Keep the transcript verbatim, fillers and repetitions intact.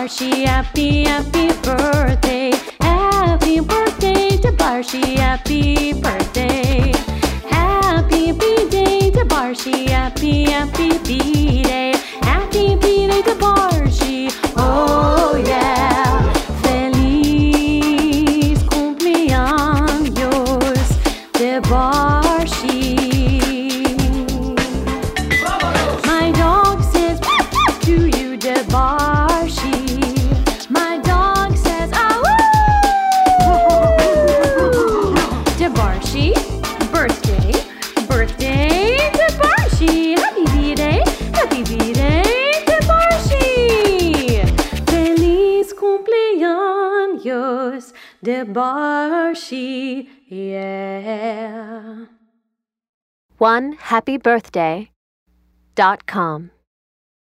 Barshi. Happy, happy birthday. Happy birthday to Barshi. Happy birthday. Happy B-Day to Barshi. Happy, happy B-Day. Happy B-Day to Barshi. Oh yeah. Feliz cumpleaños de Barshi. My dog says to you, de Barshi. My dog says, ah woo! De Barshi, birthday, birthday de Barshi. Happy B-Day, happy B-Day de Barshi. Feliz cumpleaños de Barshi, yeah. one happy birthday dot com